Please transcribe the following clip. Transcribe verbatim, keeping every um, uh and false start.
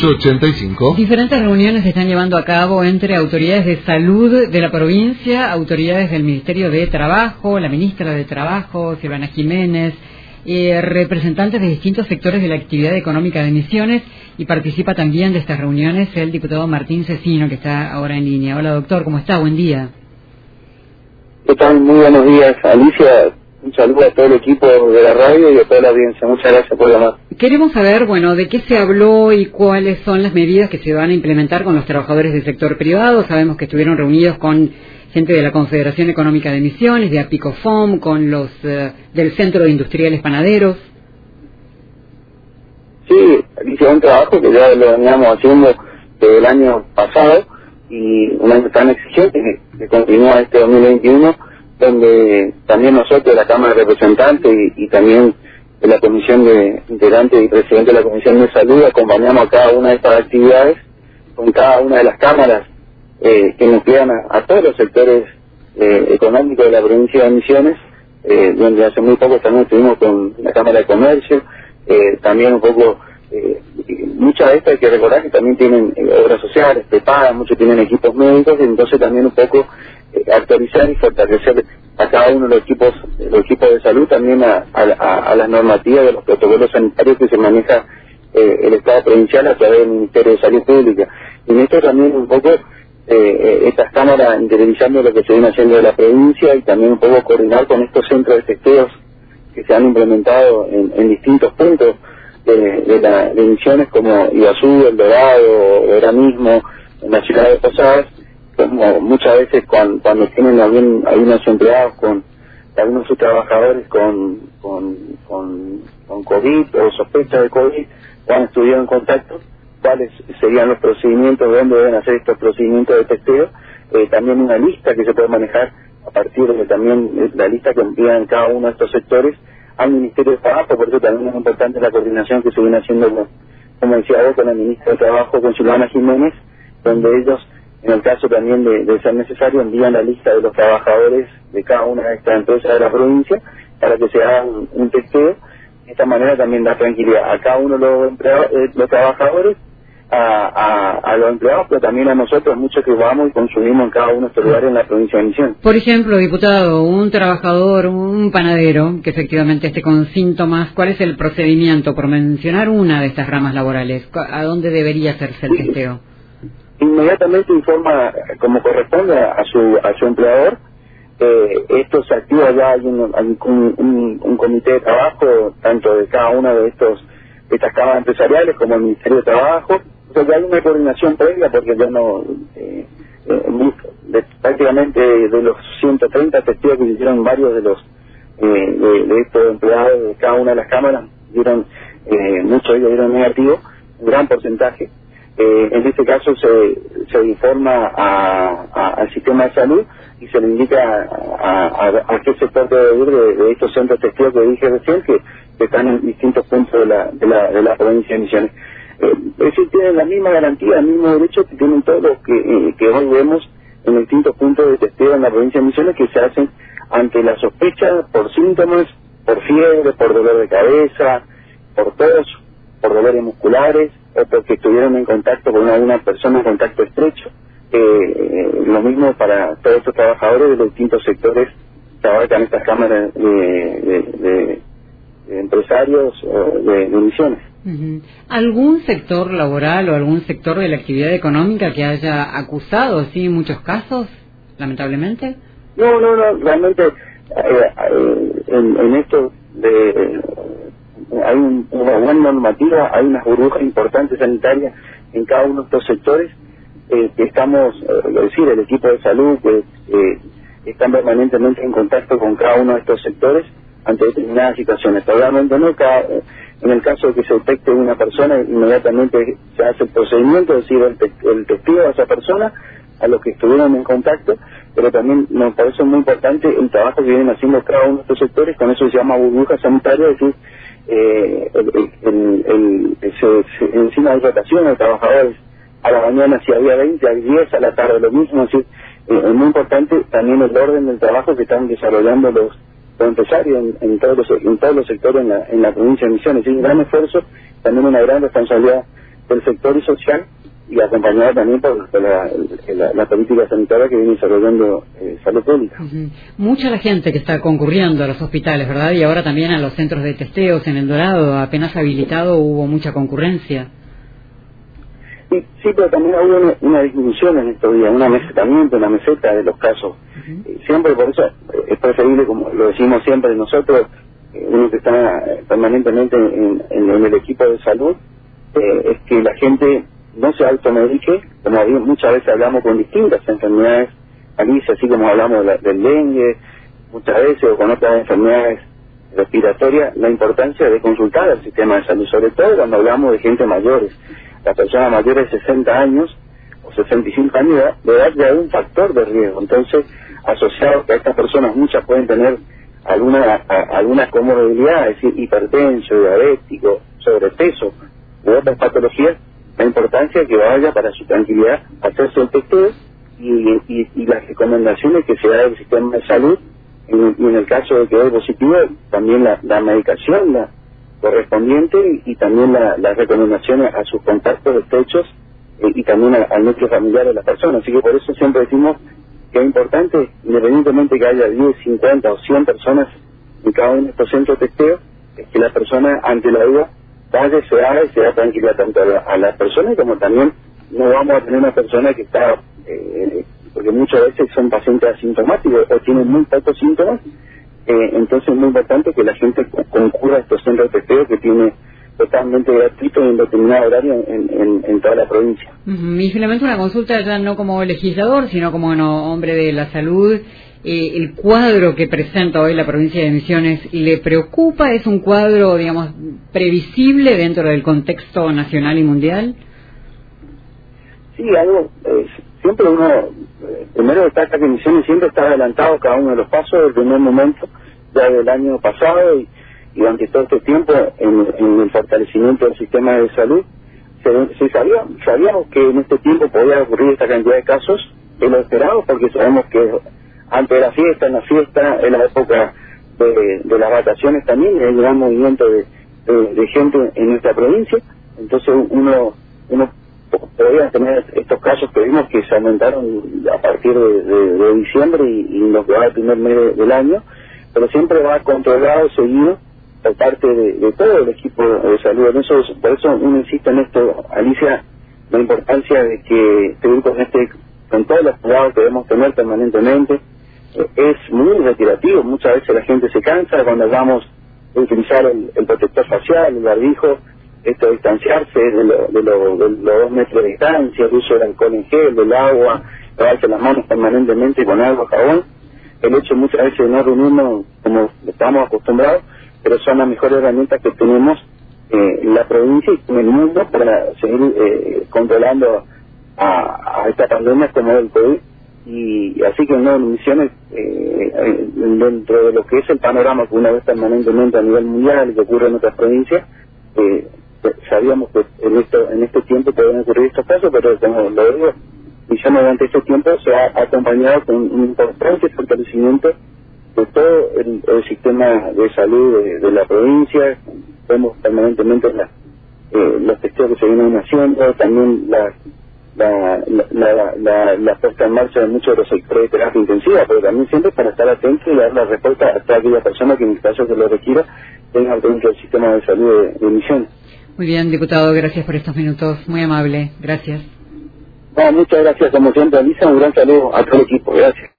ocho ochenta y cinco. Diferentes reuniones se están llevando a cabo entre autoridades de salud de la provincia, autoridades del Ministerio de Trabajo, la ministra de Trabajo, Silvana Jiménez, eh, representantes de distintos sectores de la actividad económica de Misiones, y participa también de estas reuniones el diputado Martín Cecino, que está ahora en línea. Hola, doctor, ¿cómo está? Buen día. ¿Qué tal? Muy buenos días, Alicia. Un saludo a todo el equipo de la radio y a toda la audiencia. Muchas gracias por llamar. Queremos saber, bueno, de qué se habló y cuáles son las medidas que se van a implementar con los trabajadores del sector privado. Sabemos que estuvieron reunidos con gente de la Confederación Económica de Misiones, de Apicofom, con los eh, del Centro de Industriales Panaderos. Sí, Alicia, un trabajo que ya lo veníamos haciendo desde el año pasado y un año tan exigente que, que continúa este dos mil veintiuno, donde también nosotros, la Cámara de Representantes y, y también de la Comisión de Integrante y Presidente de la Comisión de Salud, acompañamos a cada una de estas actividades con cada una de las cámaras eh, que nuclean a, a todos los sectores eh, económicos de la provincia de Misiones, eh, donde hace muy poco también estuvimos con la Cámara de Comercio, eh, también un poco, eh, muchas de estas hay que recordar que también tienen eh, obras sociales, prepagan, muchos tienen equipos médicos, y entonces también un poco actualizar y fortalecer a cada uno de los equipos los equipos de salud, también a, a, a las normativas de los protocolos sanitarios que se maneja eh, el Estado provincial a través del Ministerio de Salud Pública. Y en esto también un poco eh, estas cámaras interiorizando lo que se viene haciendo de la provincia y también un poco coordinar con estos centros de testeos que se han implementado en, en distintos puntos de, de, la, de Misiones, como Iguazú, El Dorado, ahora mismo en la ciudad de Posadas, como muchas veces cuando, cuando tienen algún, algunos empleados con algunos de sus trabajadores con, con, con, con COVID o sospecha de COVID, cuando estuvieron en contacto, cuáles serían los procedimientos, dónde deben hacer estos procedimientos de testeo, eh, también una lista que se puede manejar a partir de también la lista que envían cada uno de estos sectores al Ministerio de Trabajo. Por eso también es importante la coordinación que se viene haciendo, con, como decía vos, con el Ministro de Trabajo, con Silvana Jiménez, donde ellos, en el caso también de, de ser necesario, envían la lista de los trabajadores de cada una de estas empresas de la provincia para que se haga un, un testeo. De esta manera también da tranquilidad a cada uno de los, empleados, eh, los trabajadores, a, a, a los empleados, pero también a nosotros, muchos que vamos y consumimos en cada uno de estos lugares en la provincia de Misiones. Por ejemplo, diputado, un trabajador, un panadero que efectivamente esté con síntomas, ¿cuál es el procedimiento? Por mencionar una de estas ramas laborales, ¿a dónde debería hacerse el testeo? Inmediatamente informa como corresponde a su a su empleador. Eh, esto se activa ya, hay un, hay un, un, un comité de trabajo tanto de cada una de estos de estas cámaras empresariales como el Ministerio de Trabajo. O sea, ya hay una coordinación previa, porque ya no eh, eh, de, prácticamente de los ciento treinta testigos que hicieron, varios de los eh, de, de estos empleados de cada una de las cámaras dieron, eh, muchos de ellos dieron negativo, un gran porcentaje. Eh, en este caso se, se informa a, a, al sistema de salud y se le indica a, a, a qué sector debe ir de, de estos centros testigos que dije recién, que, que están en distintos puntos de la, de la, de la provincia de Misiones. Eh, es decir, tienen la misma garantía, el mismo derecho que tienen todos los que, eh, que hoy vemos en distintos puntos de testeo en la provincia de Misiones, que se hacen ante la sospecha por síntomas, por fiebre, por dolor de cabeza, por tos, por dolores musculares, o porque estuvieron en contacto con alguna persona en contacto estrecho. Eh, eh, lo mismo para todos estos trabajadores de los distintos sectores que abarcan estas cámaras de, de, de, de empresarios o de, de Misiones. Uh-huh. ¿Algún sector laboral o algún sector de la actividad económica que haya acusado, sí, en muchos casos, lamentablemente? No, no, no, realmente eh, eh, en, en esto de... Eh, hay un, una buena normativa, hay unas burbujas importantes sanitarias en cada uno de estos sectores, eh, que estamos, eh, es decir, el equipo de salud que eh, están permanentemente en contacto con cada uno de estos sectores ante determinadas situaciones. Probablemente no, cada, eh, en el caso de que se detecte una persona, inmediatamente se hace el procedimiento, es decir, el, te, el testigo de esa persona, a los que estuvieron en contacto, pero también nos parece muy importante el trabajo que vienen haciendo cada uno de estos sectores, con eso se llama burbuja sanitaria, es decir, Eh, el, el, el, el, se, se, encima de rotación de trabajadores, a la mañana si había veinte, hay diez, a la tarde lo mismo. Así, eh, es muy importante también el orden del trabajo que están desarrollando los, los empresarios en, en, todos los, en todos los sectores en la, en la provincia de Misiones. Es un gran esfuerzo, también una gran responsabilidad del sector y social, y acompañada también por, por la, la, la política sanitaria que viene desarrollando eh, Salud Pública. Uh-huh. Mucha la gente que está concurriendo a los hospitales, ¿verdad? Y ahora también a los centros de testeos en El Dorado, apenas habilitado hubo mucha concurrencia. Sí, sí, pero también hubo una, una disminución en estos días, un amesetamiento, una meseta de los casos. Uh-huh. eh, siempre por eso es preferible, como lo decimos siempre nosotros, eh, uno que está permanentemente en, en, en el equipo de salud, eh, es que la gente no se automedique, como muchas veces hablamos con distintas enfermedades, Alicia, así como hablamos de la, del dengue, muchas veces, o con otras enfermedades respiratorias, la importancia de consultar al sistema de salud, sobre todo cuando hablamos de gente mayores. Las personas mayores de sesenta años o sesenta y cinco años de edad ya hay un factor de riesgo. Entonces, asociado a estas personas, muchas pueden tener alguna a, alguna comorbilidad, es decir, hipertenso, diabético, sobrepeso u otras patologías, la importancia de que vaya para su tranquilidad a hacerse el testeo y, y, y las recomendaciones que se da del sistema de salud, y, y en el caso de que dé positivo, también la, la medicación, la correspondiente y, y también las la recomendaciones a sus contactos estrechos eh, y también a, al núcleo familiar de la persona. Así que por eso siempre decimos que es importante, independientemente que haya diez, cincuenta o cien personas en cada uno de estos centros de testeo, es que la persona ante la duda vaya, se haga y se da tranquilidad tanto a la, a la persona como también no vamos a tener una persona que está, eh, porque muchas veces son pacientes asintomáticos o tienen muy pocos síntomas. Eh, entonces es muy importante que la gente concurra a estos centros de testeo que tiene totalmente gratuito en determinado horario en, en, en toda la provincia. Uh-huh. Y finalmente una consulta ya no como legislador, sino como bueno, hombre de la salud. Eh, el cuadro que presenta hoy la provincia de Misiones, ¿le preocupa? ¿Es un cuadro, digamos, previsible dentro del contexto nacional y mundial? Sí, algo, eh, siempre uno, eh, primero destaca que Misiones siempre está adelantado cada uno de los pasos del primer momento, ya del año pasado y, y durante todo este tiempo en, en el fortalecimiento del sistema de salud. Se, se sabía, sabíamos que en este tiempo podía ocurrir esta cantidad de casos, y lo esperamos porque sabemos que antes de la fiesta, en la fiesta, en la época de, de las vacaciones también, hay un gran movimiento de, de, de gente en nuestra provincia, entonces uno uno podría tener estos casos que vimos que se aumentaron a partir de, de, de diciembre y, y lo que va el primer mes de, del año, pero siempre va controlado, seguido por parte de, de todo el equipo de salud. En eso, por eso uno insiste en esto, Alicia, la importancia de que seguir con este, con todos los cuidados que debemos tener permanentemente. Eh, es muy retirativo, muchas veces la gente se cansa cuando vamos a utilizar el, el protector facial, el barbijo, esto de distanciarse de, lo, de, lo, de los dos metros de distancia, el uso del alcohol en gel, del agua, lavarse las manos permanentemente con agua, jabón, el hecho muchas veces de no reunirnos como estamos acostumbrados, pero son las mejores herramientas que tenemos eh, en la provincia y en el mundo para seguir eh, controlando a, a esta pandemia como el COVID. Y así que no en Misiones, eh, dentro de lo que es el panorama que una vez permanentemente a nivel mundial y que ocurre en otras provincias, eh, sabíamos que en esto en este tiempo pueden ocurrir estos casos, pero como lo digo, Misiones durante este tiempo se ha acompañado con un importante fortalecimiento de todo el, el sistema de salud de, de la provincia. Vemos permanentemente la, eh, los testeos que se vienen haciendo, también la la la, la, la, la puesta en marcha de muchos de los sectores de terapia intensiva, pero también siempre para estar atentos y dar la respuesta a toda aquella persona que en el caso que lo requiera tenga dentro del sistema de salud de, de Misiones. Muy bien, diputado, gracias por estos minutos, muy amable, gracias. No, muchas gracias como siempre, Alisa, un gran saludo a todo el equipo, gracias.